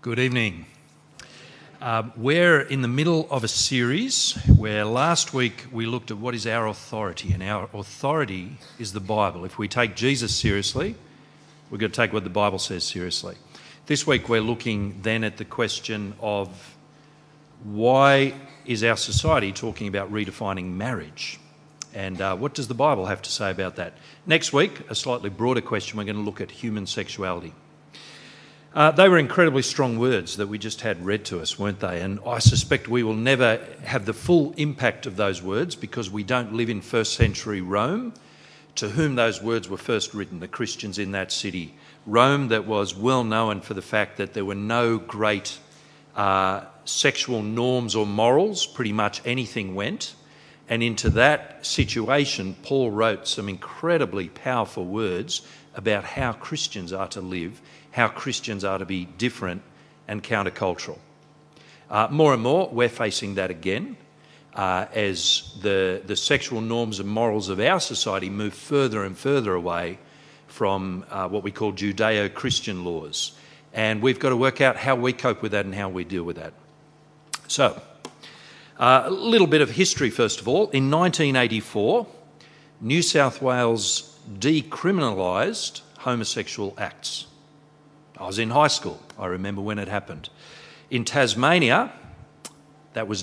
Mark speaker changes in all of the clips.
Speaker 1: Good evening. We're in the middle of a series where last week we looked at what is our authority, and our authority is the Bible. If we take Jesus seriously, we're going to take what the Bible says seriously. This week we're looking then at the question of why is our society talking about redefining marriage, and what does the Bible have to say about that? Next week, a slightly broader question, we're going to look at human sexuality. They were incredibly strong words that we just had read to us, weren't they? And I suspect we will never have the full impact of those words because we don't live in first century Rome, to whom those words were first written, the Christians in that city. Rome that was well known for the fact that there were no great sexual norms or morals, pretty much anything went. And into that situation, Paul wrote some incredibly powerful words about how Christians are to live, how Christians are to be different and countercultural. More and more, we're facing that again as the sexual norms and morals of our society move further and further away from what we call Judeo-Christian laws. And we've got to work out how we cope with that and how we deal with that. So, a little bit of history first of all. In 1984, New South Wales decriminalised homosexual acts. I was in high school, I remember when it happened. In Tasmania, that was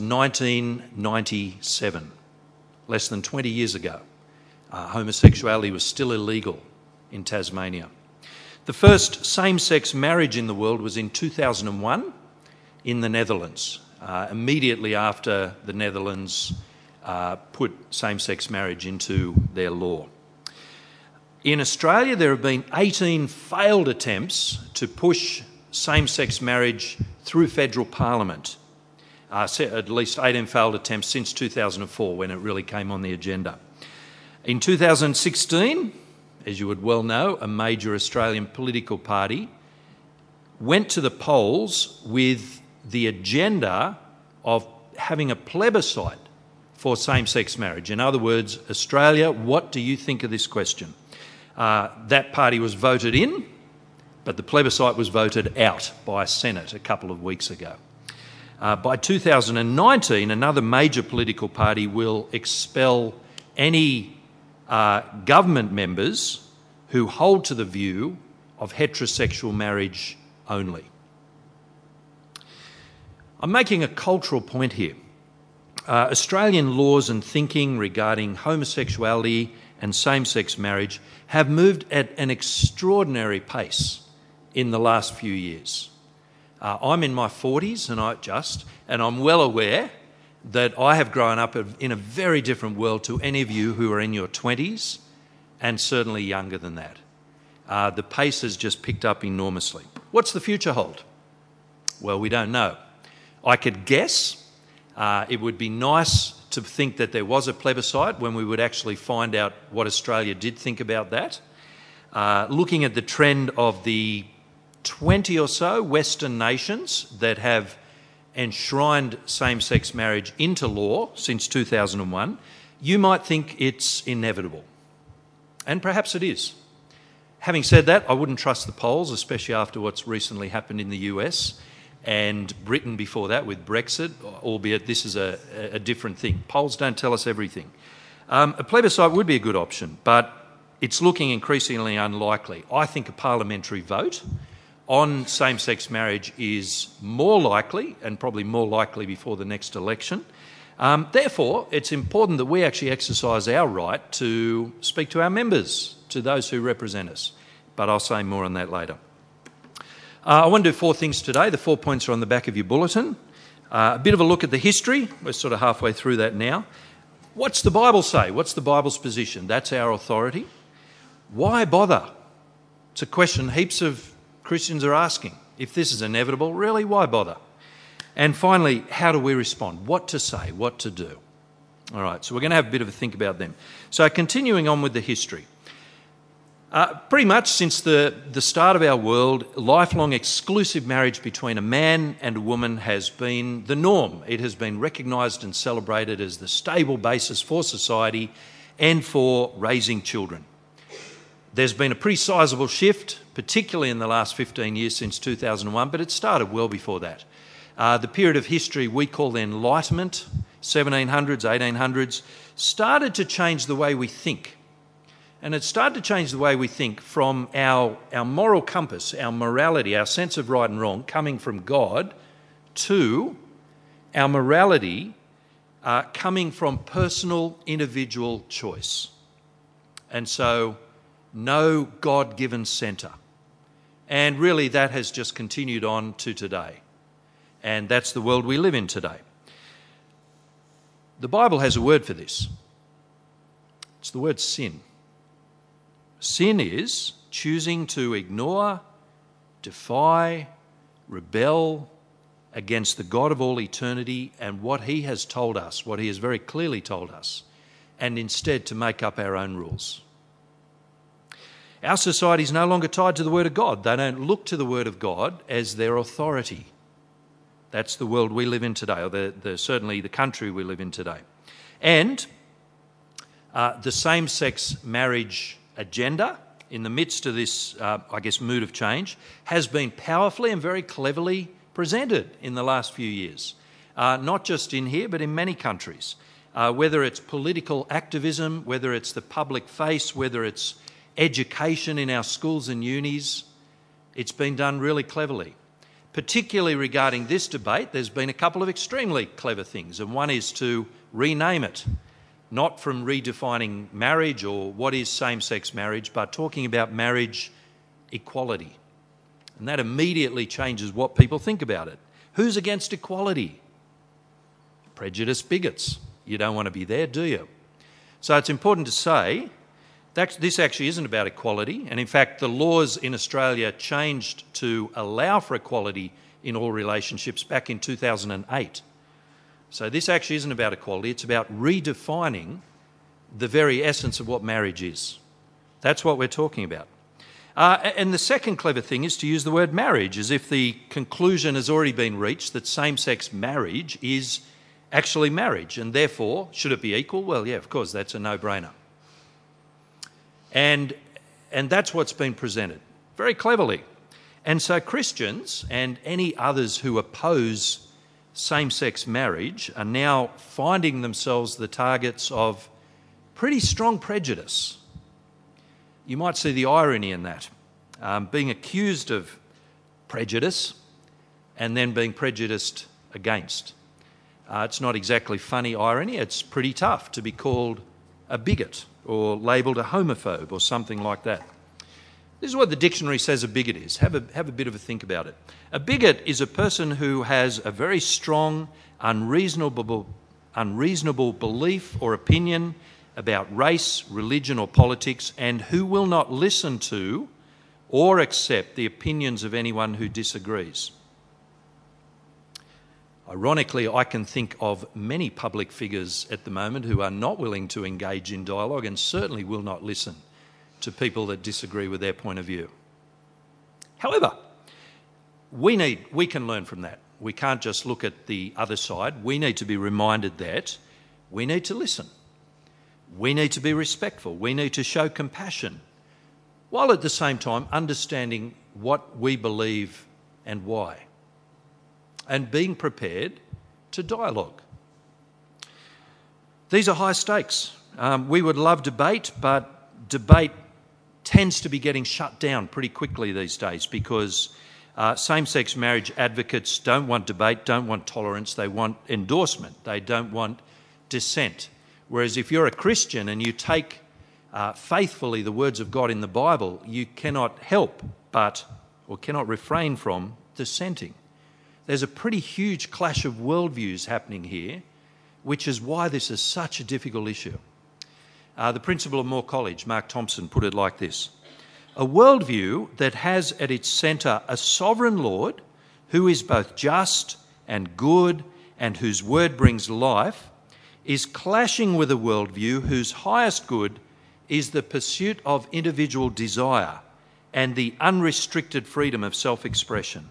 Speaker 1: 1997, less than 20 years ago. Homosexuality was still illegal in Tasmania. The first same-sex marriage in the world was in 2001 in the Netherlands, immediately after the Netherlands put same-sex marriage into their law. In Australia, there have been 18 failed attempts to push same-sex marriage through federal parliament. At least 18 failed attempts since 2004, when it really came on the agenda. In 2016, as you would well know, a major Australian political party went to the polls with the agenda of having a plebiscite for same-sex marriage. In other words, Australia, what do you think of this question? That party was voted in, but the plebiscite was voted out by Senate a couple of weeks ago. By 2019, another major political party will expel any government members who hold to the view of heterosexual marriage only. I'm making a cultural point here. Australian laws and thinking regarding homosexuality and same-sex marriage have moved at an extraordinary pace in the last few years. I'm in my 40s and I'm well aware that I have grown up in a very different world to any of you who are in your 20s and certainly younger than that. The pace has just picked up enormously. What's the future hold? Well, we don't know. I could guess. It would be nice to think that there was a plebiscite when we would actually find out what Australia did think about that. Looking at the trend of the 20 or so Western nations that have enshrined same-sex marriage into law since 2001, you might think it's inevitable. And perhaps it is. Having said that, I wouldn't trust the polls, especially after what's recently happened in the US and Britain before that with Brexit, albeit this is a different thing. Polls don't tell us everything. A plebiscite would be a good option, but it's looking increasingly unlikely. I think a parliamentary vote on same-sex marriage is more likely, and probably more likely before the next election. Therefore, it's important that we actually exercise our right to speak to our members, to those who represent us. But I'll say more on that later. I want to do 4 things today. The 4 points are on the back of your bulletin. A bit of a look at the history. We're sort of halfway through that now. What's the Bible say? What's the Bible's position? That's our authority. Why bother? It's a question heaps of Christians are asking. If this is inevitable, really, why bother? And finally, how do we respond? What to say? What to do? All right, so we're going to have a bit of a think about them. So continuing on with the history. Pretty much since the start of our world, lifelong exclusive marriage between a man and a woman has been the norm. It has been recognised and celebrated as the stable basis for society and for raising children. There's been a pretty sizable shift, particularly in the last 15 years since 2001, but it started well before that. The period of history we call the Enlightenment, 1700s, 1800s, started to change the way we think. And it started to change the way we think from our moral compass, our morality, our sense of right and wrong coming from God, to our morality coming from personal, individual choice. And so, no God-given centre. And really that has just continued on to today. And that's the world we live in today. The Bible has a word for this. It's the word sin. Sin is choosing to ignore, defy, rebel against the God of all eternity and what he has told us, what he has very clearly told us, and instead to make up our own rules. Our society is no longer tied to the Word of God. They don't look to the Word of God as their authority. That's the world we live in today, or certainly the country we live in today. And the same-sex marriage agenda, in the midst of this, mood of change, has been powerfully and very cleverly presented in the last few years. Not just in here, but in many countries. Whether it's political activism, whether it's the public face, whether it's education in our schools and unis, it's been done really cleverly. Particularly regarding this debate, there's been a couple of extremely clever things, and one is to rename it, not from redefining marriage or what is same-sex marriage, but talking about marriage equality. And that immediately changes what people think about it. Who's against equality? Prejudiced bigots. You don't want to be there, do you? So it's important to say that this actually isn't about equality, and in fact the laws in Australia changed to allow for equality in all relationships back in 2008. So this actually isn't about equality, it's about redefining the very essence of what marriage is. That's what we're talking about. And the second clever thing is to use the word marriage as if the conclusion has already been reached that same-sex marriage is actually marriage, and therefore, should it be equal? Well, yeah, of course, that's a no-brainer. And that's what's been presented, very cleverly. And so Christians and any others who oppose same-sex marriage are now finding themselves the targets of pretty strong prejudice. You might see the irony in that, being accused of prejudice and then being prejudiced against. It's not exactly funny irony, it's pretty tough to be called a bigot or labelled a homophobe or something like that. This is what the dictionary says a bigot is. Have a bit of a think about it. A bigot is a person who has a very strong, unreasonable belief or opinion about race, religion or politics, and who will not listen to or accept the opinions of anyone who disagrees. Ironically, I can think of many public figures at the moment who are not willing to engage in dialogue and certainly will not listen to people that disagree with their point of view. However, we can learn from that. We can't just look at the other side. We need to be reminded that we need to listen. We need to be respectful. We need to show compassion, while at the same time understanding what we believe and why, and being prepared to dialogue. These are high stakes. We would love debate, but debate tends to be getting shut down pretty quickly these days because same-sex marriage advocates don't want debate, don't want tolerance, they want endorsement, they don't want dissent. Whereas if you're a Christian and you take faithfully the words of God in the Bible, you cannot help or cannot refrain from dissenting. There's a pretty huge clash of worldviews happening here, which is why this is such a difficult issue. The principal of Moore College, Mark Thompson, put it like this: a worldview that has at its centre a sovereign Lord who is both just and good and whose word brings life is clashing with a worldview whose highest good is the pursuit of individual desire and the unrestricted freedom of self-expression.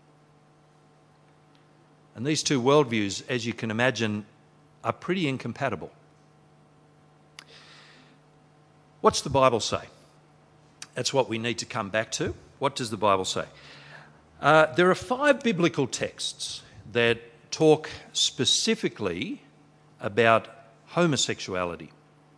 Speaker 1: And these two worldviews, as you can imagine, are pretty incompatible. What's the Bible say? That's what we need to come back to. What does the Bible say? There are 5 biblical texts that talk specifically about homosexuality.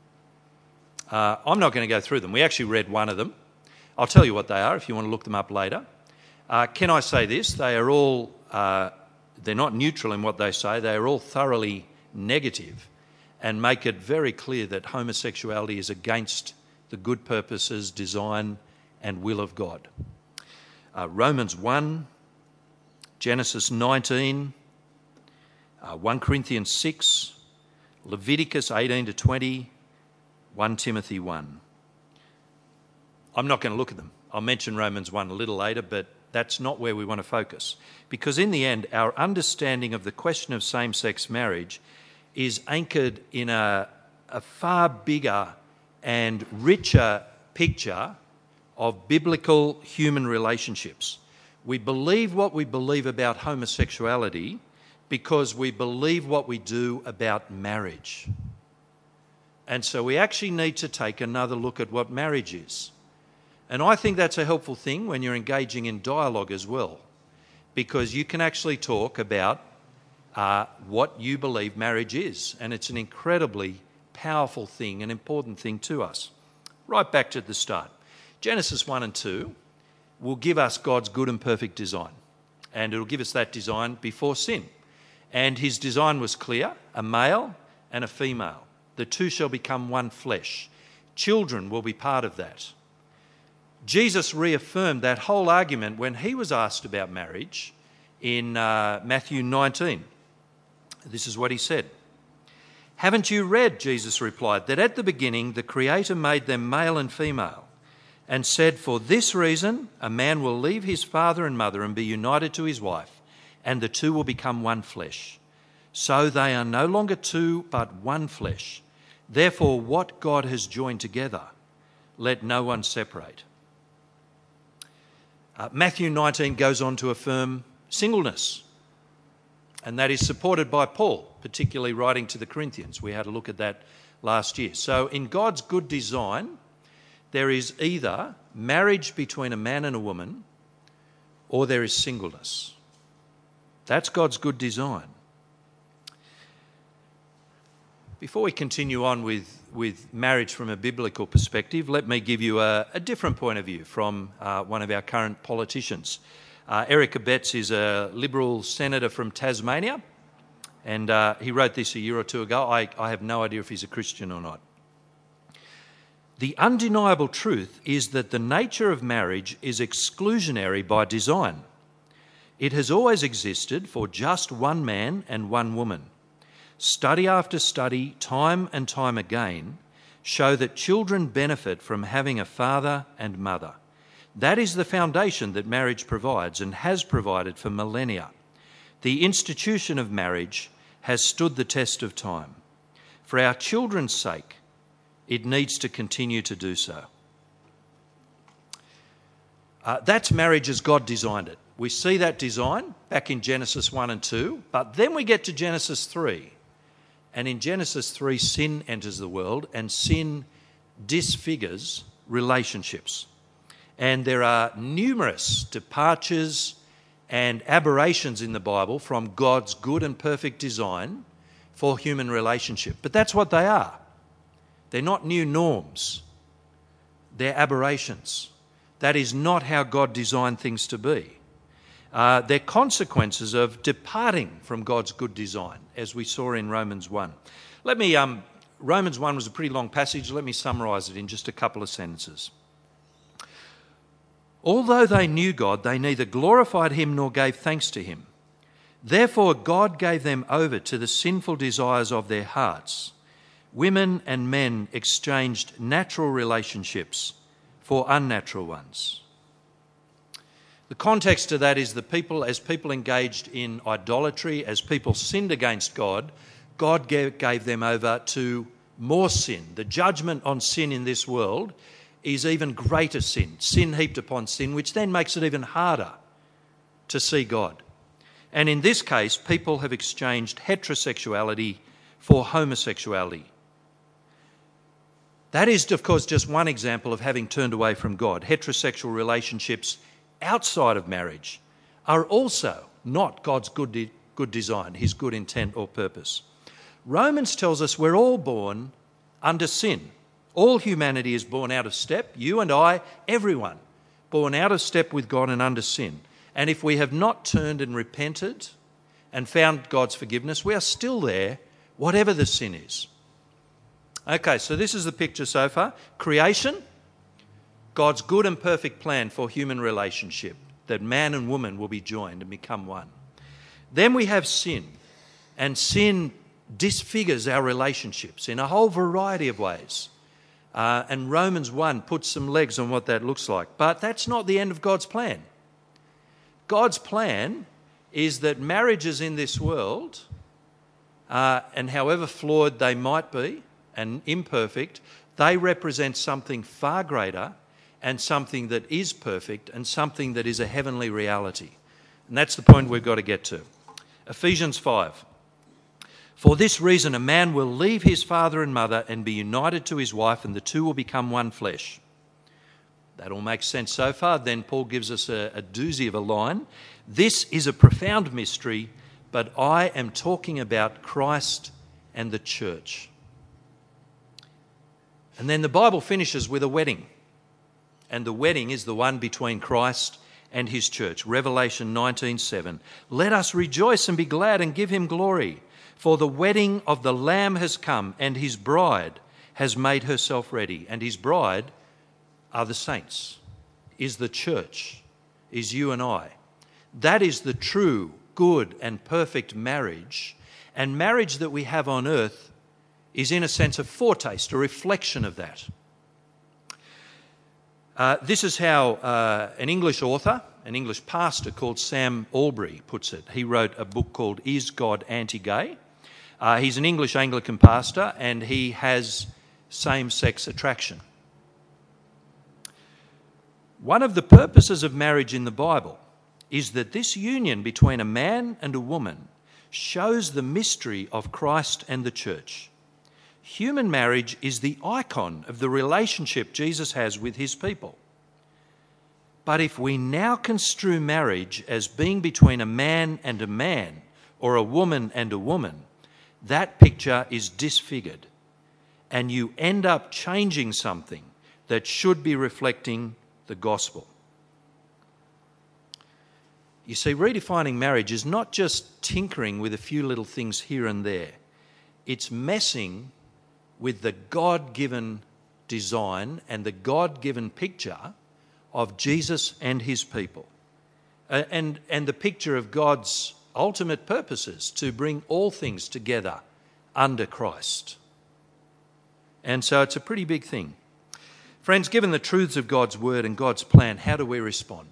Speaker 1: I'm not going to go through them. We actually read one of them. I'll tell you what they are if you want to look them up later. Can I say this? They are all, they're not neutral in what they say. They are all thoroughly negative and make it very clear that homosexuality is against the good purposes, design and will of God. Romans 1, Genesis 19, 1 Corinthians 6, Leviticus 18 to 20, 1 Timothy 1. I'm not going to look at them. I'll mention Romans 1 a little later, but that's not where we want to focus. Because in the end, our understanding of the question of same-sex marriage is anchored in a far bigger and richer picture of biblical human relationships. We believe what we believe about homosexuality because we believe what we do about marriage. And so we actually need to take another look at what marriage is. And I think that's a helpful thing when you're engaging in dialogue as well, because you can actually talk about what you believe marriage is. And it's an incredibly powerful thing, an important thing to us. Right back to the start. Genesis 1 and 2 will give us God's good and perfect design. And it'll give us that design before sin. And his design was clear, a male and a female. The two shall become one flesh. Children will be part of that. Jesus reaffirmed that whole argument when he was asked about marriage in Matthew 19. This is what he said. "Haven't you read," Jesus replied, "that at the beginning the Creator made them male and female, and said, for this reason a man will leave his father and mother and be united to his wife, and the two will become one flesh. So they are no longer two, but one flesh. Therefore, what God has joined together, let no one separate." Matthew 19 goes on to affirm singleness, and that is supported by Paul, particularly writing to the Corinthians. We had a look at that last year. So in God's good design, there is either marriage between a man and a woman, or there is singleness. That's God's good design. Before we continue on with marriage from a biblical perspective, let me give you a different point of view from one of our current politicians. Eric Abetz is a Liberal senator from Tasmania, and he wrote this a year or two ago. I have no idea if he's a Christian or not. "The undeniable truth is that the nature of marriage is exclusionary by design. It has always existed for just one man and one woman. Study after study, time and time again, show that children benefit from having a father and mother. That is the foundation that marriage provides and has provided for millennia. The institution of marriage has stood the test of time. For our children's sake, it needs to continue to do so." That's marriage as God designed it. We see that design back in Genesis 1 and 2, but then we get to Genesis 3. And in Genesis 3, sin enters the world, and sin disfigures relationships. And there are numerous departures and aberrations in the Bible from God's good and perfect design for human relationship. But that's what they are. They're not new norms. They're aberrations. That is not how God designed things to be. They're consequences of departing from God's good design, as we saw in Romans 1. Romans 1 was a pretty long passage. Let me summarise it in just a couple of sentences. "Although they knew God, they neither glorified him nor gave thanks to him. Therefore God gave them over to the sinful desires of their hearts. Women and men exchanged natural relationships for unnatural ones." The context of that is as people engaged in idolatry, as people sinned against God, God gave them over to more sin. The judgment on sin in this world is even greater sin heaped upon sin, which then makes it even harder to see God. And in this case, people have exchanged heterosexuality for homosexuality. That is, of course, just one example of having turned away from God. Heterosexual relationships outside of marriage are also not God's good design, his good intent or purpose. Romans tells us we're all born under sin. All humanity is born out of step, you and I, everyone, born out of step with God and under sin. And if we have not turned and repented and found God's forgiveness, we are still there, whatever the sin is. Okay, so this is the picture so far. Creation, God's good and perfect plan for human relationship, that man and woman will be joined and become one. Then we have sin, and sin disfigures our relationships in a whole variety of ways. And Romans 1 puts some legs on what that looks like. But that's not the end of God's plan. God's plan is that marriages in this world, and however flawed they might be and imperfect, they represent something far greater and something that is perfect and something that is a heavenly reality. And that's the point we've got to get to. Ephesians 5. For this reason, a man will leave his father and mother and be united to his wife, and the two will become one flesh. That all makes sense so far. Then Paul gives us a doozy of a line. This is a profound mystery, but I am talking about Christ and the church. And then the Bible finishes with a wedding. And the wedding is the one between Christ and his church. Revelation 19:7. Let us rejoice and be glad and give him glory. For the wedding of the Lamb has come, and his bride has made herself ready. And his bride are the saints, is the church, is you and I. That is the true, good and perfect marriage. And marriage that we have on earth is in a sense a foretaste, a reflection of that. This is how an English author, an English pastor called Sam Albury puts it. He wrote a book called Is God Anti-Gay? He's an English Anglican pastor, and he has same-sex attraction. One of the purposes of marriage in the Bible is that this union between a man and a woman shows the mystery of Christ and the church. Human marriage is the icon of the relationship Jesus has with his people. But if we now construe marriage as being between a man and a man, or a woman and a woman, that picture is disfigured, and you end up changing something that should be reflecting the gospel. You see, redefining marriage is not just tinkering with a few little things here and there. It's messing with the God-given design and the God-given picture of Jesus and his people, and the picture of God's ultimate purposes to bring all things together under Christ. And so it's a pretty big thing. Friends, given the truths of God's word and God's plan, how do we respond?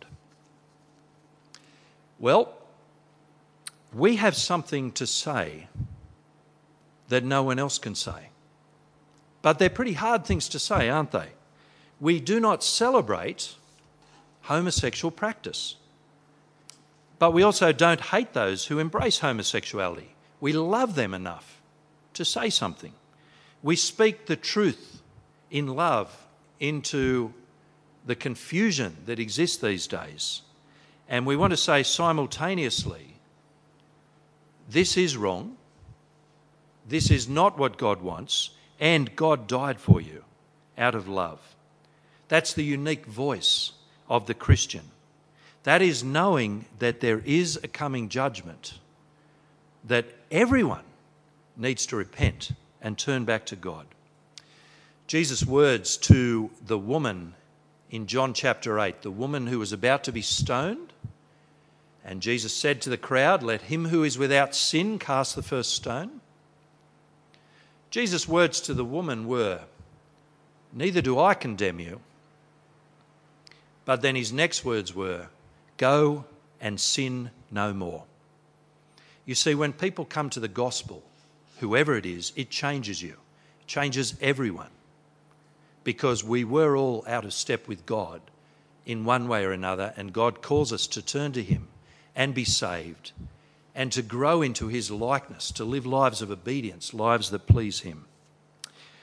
Speaker 1: Well, we have something to say that no one else can say. But they're pretty hard things to say, aren't they? We do not celebrate homosexual practice. But we also don't hate those who embrace homosexuality. We love them enough to say something. We speak the truth in love into the confusion that exists these days. And we want to say simultaneously, this is wrong, this is not what God wants, and God died for you out of love. That's the unique voice of the Christian. That is knowing that there is a coming judgment, that everyone needs to repent and turn back to God. Jesus' words to the woman in John chapter 8, the woman who was about to be stoned, and Jesus said to the crowd, "Let him who is without sin cast the first stone." Jesus' words to the woman were, "Neither do I condemn you." But then his next words were, "Go and sin no more." You see, when people come to the gospel, whoever it is, it changes you, changes everyone. Because we were all out of step with God in one way or another, and God calls us to turn to him and be saved and to grow into his likeness, to live lives of obedience, lives that please him.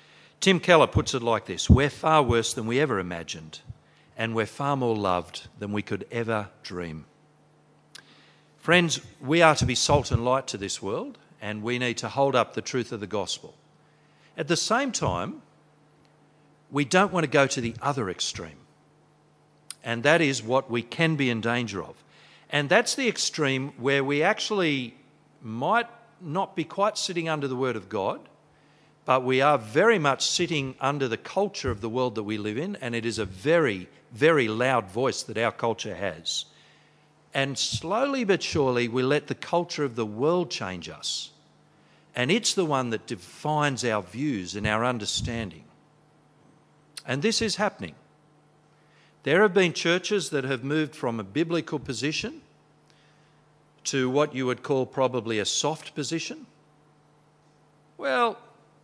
Speaker 1: Tim Keller puts it like this: we're far worse than we ever imagined, and we're far more loved than we could ever dream. Friends, we are to be salt and light to this world, and we need to hold up the truth of the gospel. At the same time, we don't want to go to the other extreme, and that is what we can be in danger of. And that's the extreme where we actually might not be quite sitting under the Word of God, but we are very much sitting under the culture of the world that we live in, and it is a very, very loud voice that our culture has. And slowly but surely we let the culture of the world change us. And it's the one that defines our views and our understanding. And this is happening. There have been churches that have moved from a biblical position to what you would call probably a soft position. Well,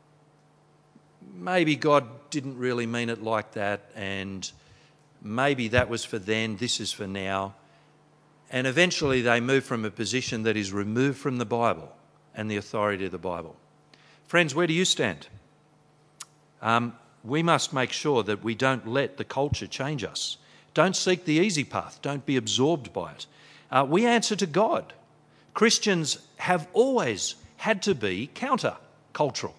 Speaker 1: maybe God didn't really mean it like that, and maybe that was for then, this is for now. And eventually they move from a position that is removed from the Bible and the authority of the Bible. Friends, where do you stand? We must make sure that we don't let the culture change us. Don't seek the easy path. Don't be absorbed by it. We answer to God. Christians have always had to be counter-cultural.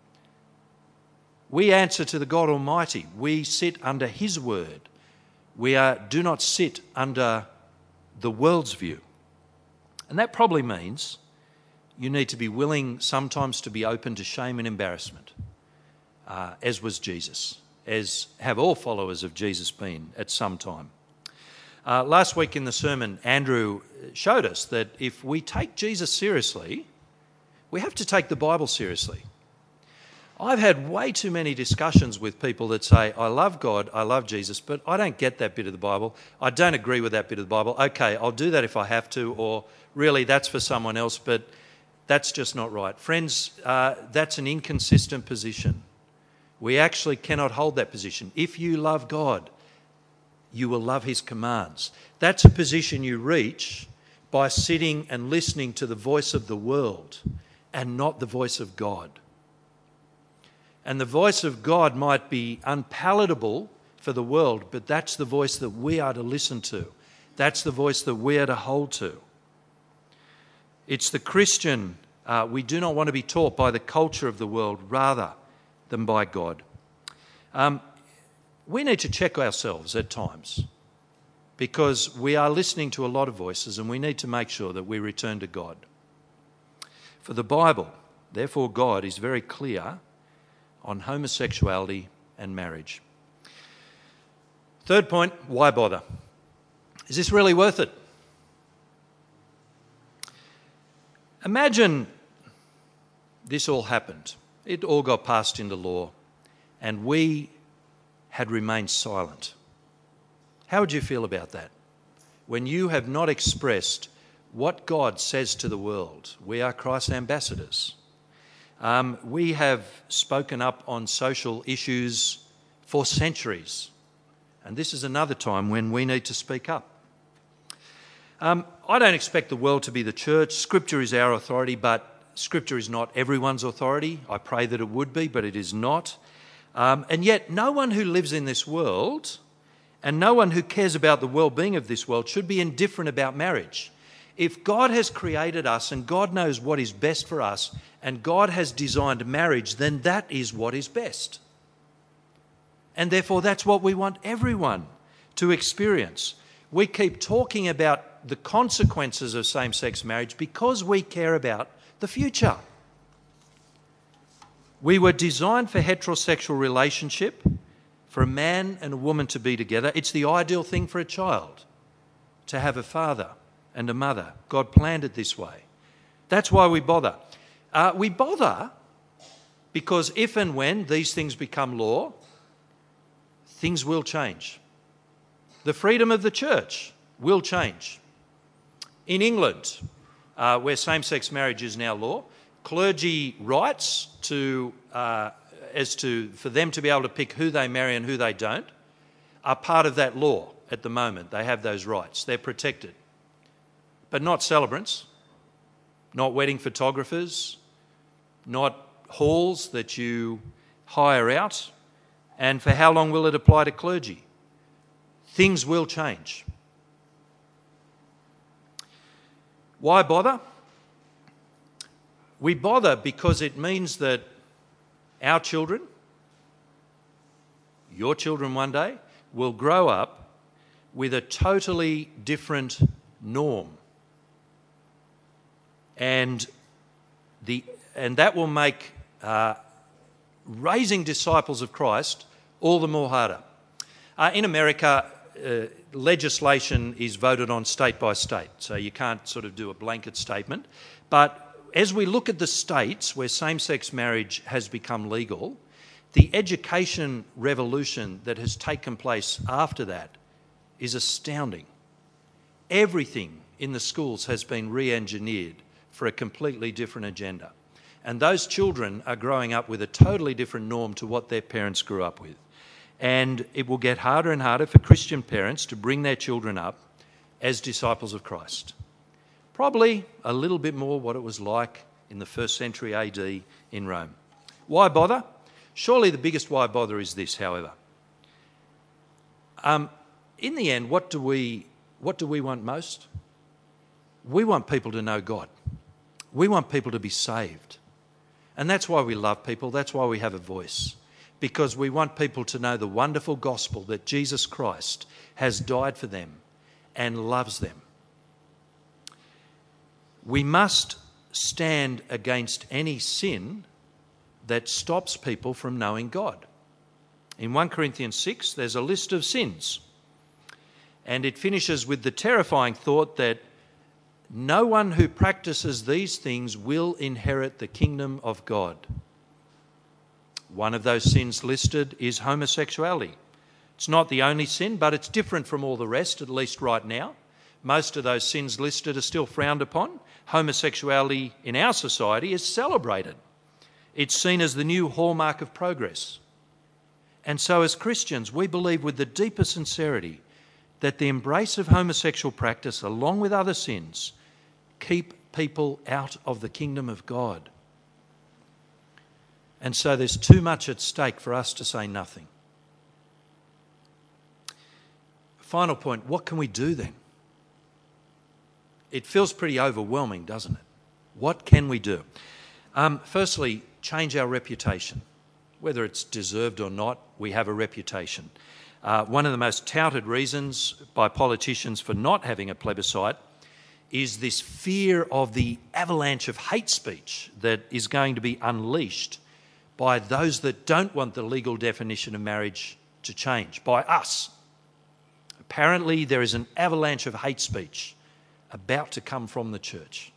Speaker 1: We answer to the God Almighty. We sit under His word. We do not sit under the world's view. And that probably means you need to be willing sometimes to be open to shame and embarrassment, as was Jesus, as have all followers of Jesus been at some time. Last week in the sermon, Andrew showed us that if we take Jesus seriously, we have to take the Bible seriously. I've had way too many discussions with people that say, I love God, I love Jesus, but I don't get that bit of the Bible. I don't agree with that bit of the Bible. Okay, I'll do that if I have to, or really that's for someone else, but that's just not right. Friends, that's an inconsistent position. We actually cannot hold that position. If you love God, you will love His commands. That's a position you reach by sitting and listening to the voice of the world and not the voice of God. And the voice of God might be unpalatable for the world, but that's the voice that we are to listen to. That's the voice that we are to hold to. It's the Christian. We do not want to be taught by the culture of the world rather than by God. We need to check ourselves at times because we are listening to a lot of voices, and we need to make sure that we return to God. For the Bible, therefore God, is very clear on homosexuality and marriage. Third point, why bother? Is this really worth it? Imagine this all happened. It all got passed into law and we had remained silent. How would you feel about that? When you have not expressed what God says to the world. We are Christ's ambassadors. We have spoken up on social issues for centuries, and this is another time when we need to speak up. I don't expect the world to be the church. Scripture is our authority, but Scripture is not everyone's authority. I pray that it would be, but it is not. And yet no one who lives in this world and no one who cares about the well-being of this world should be indifferent about marriage. If God has created us and God knows what is best for us and God has designed marriage, then that is what is best. And therefore that's what we want everyone to experience. We keep talking about the consequences of same-sex marriage because we care about the future. We were designed for heterosexual relationship, for a man and a woman to be together. It's the ideal thing for a child, to have a father and a mother. God planned it this way. That's why we bother. We bother because if and when these things become law, things will change. The freedom of the church will change. In England, where same-sex marriage is now law, clergy rights for them to be able to pick who they marry and who they don't are part of that law at the moment. They have those rights. They're protected. But not celebrants, not wedding photographers, not halls that you higher out? And for how long will it apply to clergy? Things will change. Why bother? We bother because it means that our children, your children one day, will grow up with a totally different norm. And that will make raising disciples of Christ all the more harder. In America, legislation is voted on state by state, so you can't sort of do a blanket statement. But as we look at the states where same-sex marriage has become legal, the education revolution that has taken place after that is astounding. Everything in the schools has been re-engineered for a completely different agenda. And those children are growing up with a totally different norm to what their parents grew up with. And it will get harder and harder for Christian parents to bring their children up as disciples of Christ. Probably a little bit more what it was like in the 1st century AD in Rome. Why bother? Surely the biggest why bother is this, however. In the end, what do we want most? We want people to know God. We want people to be saved. And that's why we love people. That's why we have a voice. Because we want people to know the wonderful gospel that Jesus Christ has died for them and loves them. We must stand against any sin that stops people from knowing God. In 1 Corinthians 6, there's a list of sins. And it finishes with the terrifying thought that no one who practices these things will inherit the kingdom of God. One of those sins listed is homosexuality. It's not the only sin, but it's different from all the rest, at least right now. Most of those sins listed are still frowned upon. Homosexuality in our society is celebrated. It's seen as the new hallmark of progress. And so as Christians, we believe with the deepest sincerity that the embrace of homosexual practice, along with other sins, keep people out of the kingdom of God. And so there's too much at stake for us to say nothing. Final point, what can we do then? It feels pretty overwhelming, doesn't it? What can we do? Firstly, change our reputation. Whether it's deserved or not, we have a reputation. One of the most touted reasons by politicians for not having a plebiscite is this fear of the avalanche of hate speech that is going to be unleashed by those that don't want the legal definition of marriage to change, by us. Apparently, there is an avalanche of hate speech about to come from the church.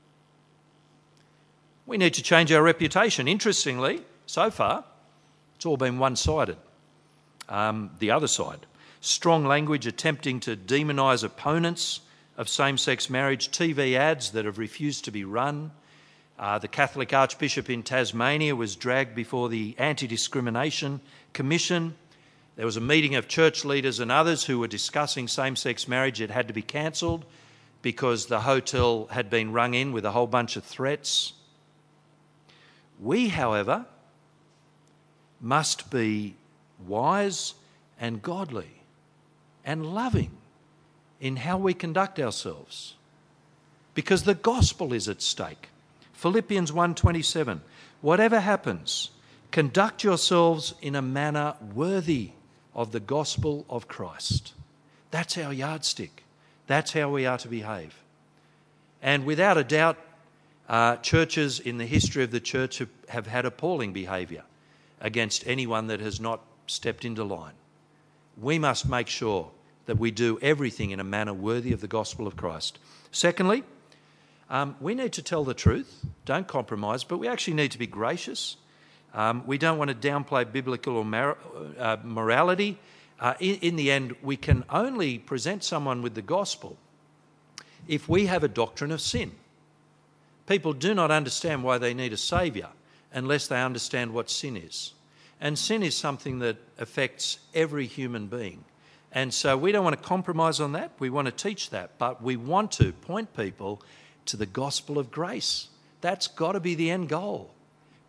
Speaker 1: We need to change our reputation. Interestingly, so far, it's all been one-sided. The other side. Strong language attempting to demonise opponents of same-sex marriage, TV ads that have refused to be run. The Catholic Archbishop in Tasmania was dragged before the Anti-Discrimination Commission. There was a meeting of church leaders and others who were discussing same-sex marriage. It had to be cancelled because the hotel had been rung in with a whole bunch of threats. We, however, must be wise and godly and loving in how we conduct ourselves, because the gospel is at stake. Philippians 1:27, whatever happens, conduct yourselves in a manner worthy of the gospel of Christ. That's our yardstick. That's how we are to behave. And without a doubt, churches in the history of the church have had appalling behaviour against anyone that has not stepped into line. We must make sure that we do everything in a manner worthy of the gospel of Christ. Secondly, we need to tell the truth, don't compromise, but we actually need to be gracious. We don't want to downplay biblical or morality. In the end, we can only present someone with the gospel if we have a doctrine of sin. People do not understand why they need a saviour unless they understand what sin is. And sin is something that affects every human being. And so we don't want to compromise on that. We want to teach that. But we want to point people to the gospel of grace. That's got to be the end goal.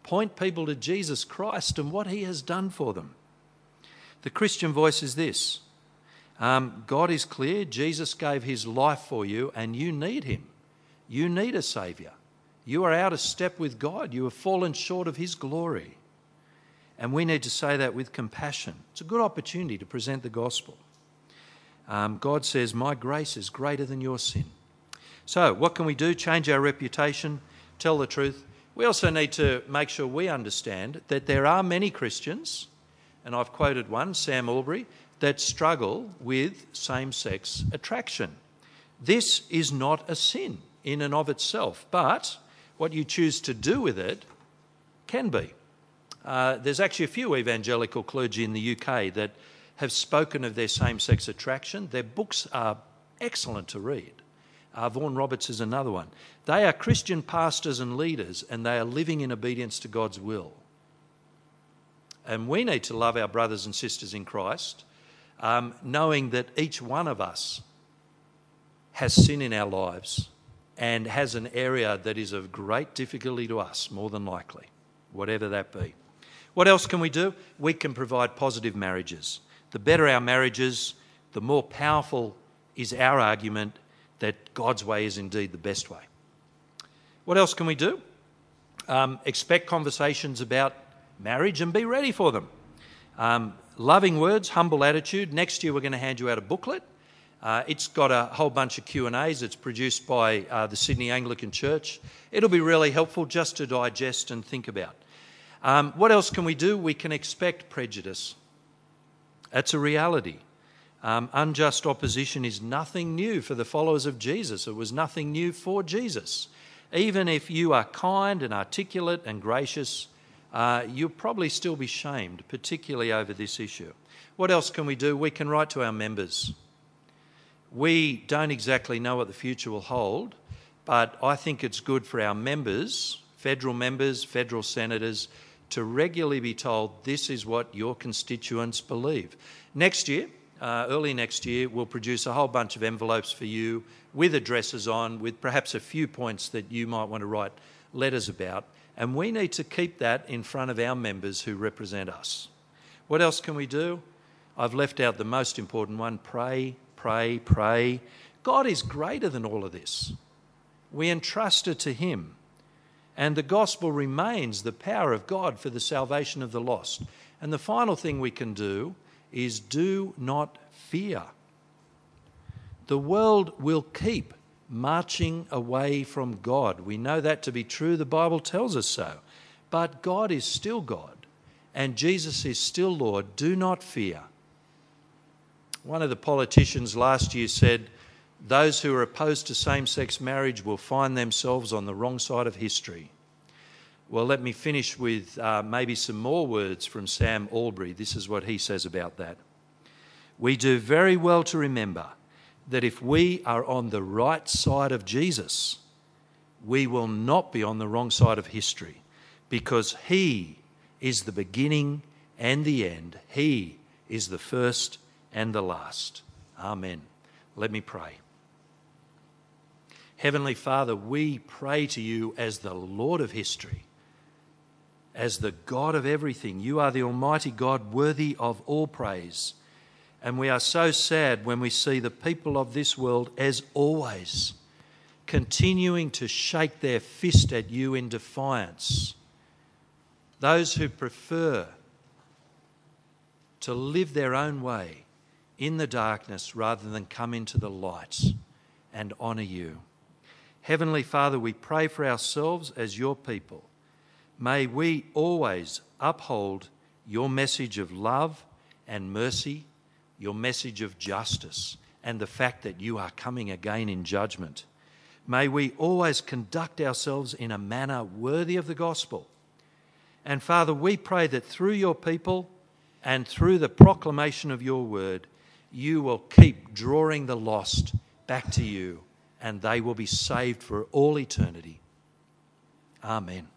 Speaker 1: Point people to Jesus Christ and what he has done for them. The Christian voice is this. God is clear. Jesus gave his life for you and you need him. You need a saviour. You are out of step with God. You have fallen short of his glory. And we need to say that with compassion. It's a good opportunity to present the gospel. God says, my grace is greater than your sin. So what can we do? Change our reputation, tell the truth. We also need to make sure we understand that there are many Christians, and I've quoted one, Sam Albury, that struggle with same-sex attraction. This is not a sin in and of itself, but what you choose to do with it can be. There's actually a few evangelical clergy in the UK that have spoken of their same-sex attraction. Their books are excellent to read. Vaughan Roberts is another one. They are Christian pastors and leaders, and they are living in obedience to God's will. And we need to love our brothers and sisters in Christ, knowing that each one of us has sin in our lives and has an area that is of great difficulty to us, more than likely, whatever that be. What else can we do? We can provide positive marriages. The better our marriages, the more powerful is our argument that God's way is indeed the best way. What else can we do? Expect conversations about marriage and be ready for them. Loving words, humble attitude. Next year we're going to hand you out a booklet. It's got a whole bunch of Q&As. It's produced by the Sydney Anglican Church. It'll be really helpful just to digest and think about. What else can we do? We can expect prejudice. That's a reality. Unjust opposition is nothing new for the followers of Jesus. It was nothing new for Jesus. Even if you are kind and articulate and gracious, you'll probably still be shamed, particularly over this issue. What else can we do? We can write to our members. We don't exactly know what the future will hold, but I think it's good for our members, federal senators, to regularly be told this is what your constituents believe. Next year, early next year, we'll produce a whole bunch of envelopes for you with addresses on, with perhaps a few points that you might want to write letters about. And we need to keep that in front of our members who represent us. What else can we do? I've left out the most important one. Pray, pray, pray. God is greater than all of this. We entrust it to him. And the gospel remains the power of God for the salvation of the lost. And the final thing we can do is do not fear. The world will keep marching away from God. We know that to be true. The Bible tells us so. But God is still God, and Jesus is still Lord. Do not fear. One of the politicians last year said, those who are opposed to same-sex marriage will find themselves on the wrong side of history. Well, let me finish with maybe some more words from Sam Albury. This is what he says about that. We do very well to remember that if we are on the right side of Jesus, we will not be on the wrong side of history, because he is the beginning and the end. He is the first and the last. Amen. Let me pray. Heavenly Father, we pray to you as the Lord of history, as the God of everything. You are the Almighty God, worthy of all praise. And we are so sad when we see the people of this world, as always, continuing to shake their fist at you in defiance. Those who prefer to live their own way in the darkness rather than come into the light and honour you. Heavenly Father, we pray for ourselves as your people. May we always uphold your message of love and mercy, your message of justice, and the fact that you are coming again in judgment. May we always conduct ourselves in a manner worthy of the gospel. And Father, we pray that through your people and through the proclamation of your word, you will keep drawing the lost back to you, and they will be saved for all eternity. Amen.